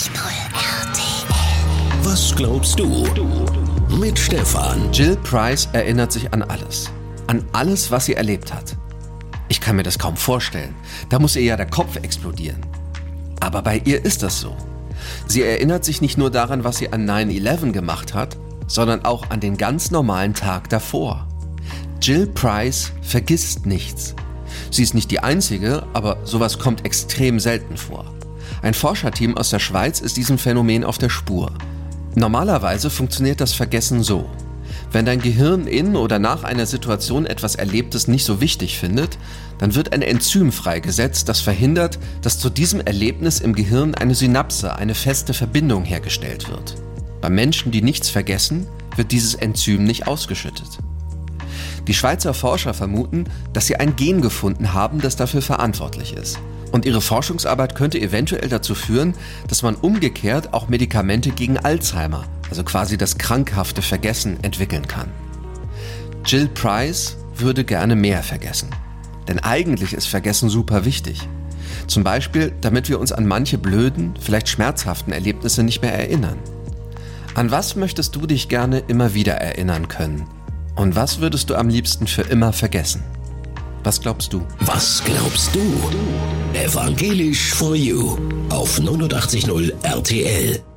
RTL. Was glaubst du? Mit Stefan. Jill Price erinnert sich an alles. An alles, was sie erlebt hat. Ich kann mir das kaum vorstellen. Da muss ihr ja der Kopf explodieren. Aber bei ihr ist das so. Sie erinnert sich nicht nur daran, was sie an 9/11 gemacht hat, sondern auch an den ganz normalen Tag davor. Jill Price vergisst nichts. Sie ist nicht die Einzige, aber sowas kommt extrem selten vor. Ein Forscherteam aus der Schweiz ist diesem Phänomen auf der Spur. Normalerweise funktioniert das Vergessen so. Wenn dein Gehirn in oder nach einer Situation etwas Erlebtes nicht so wichtig findet, dann wird ein Enzym freigesetzt, das verhindert, dass zu diesem Erlebnis im Gehirn eine Synapse, eine feste Verbindung hergestellt wird. Bei Menschen, die nichts vergessen, wird dieses Enzym nicht ausgeschüttet. Die Schweizer Forscher vermuten, dass sie ein Gen gefunden haben, das dafür verantwortlich ist. Und ihre Forschungsarbeit könnte eventuell dazu führen, dass man umgekehrt auch Medikamente gegen Alzheimer, also quasi das krankhafte Vergessen, entwickeln kann. Jill Price würde gerne mehr vergessen. Denn eigentlich ist Vergessen super wichtig. Zum Beispiel, damit wir uns an manche blöden, vielleicht schmerzhaften Erlebnisse nicht mehr erinnern. An was möchtest du dich gerne immer wieder erinnern können? Und was würdest du am liebsten für immer vergessen? Was glaubst du? Was glaubst du? Evangelisch for You auf 89.0 RTL.